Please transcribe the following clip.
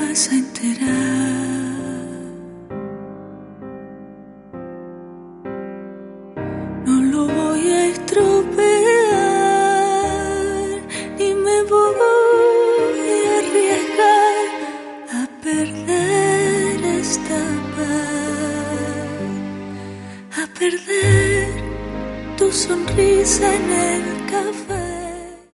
vas a enterar. No lo voy a estropear, ni me voy a arriesgar a perder esta paz, a perder tu sonrisa en el café.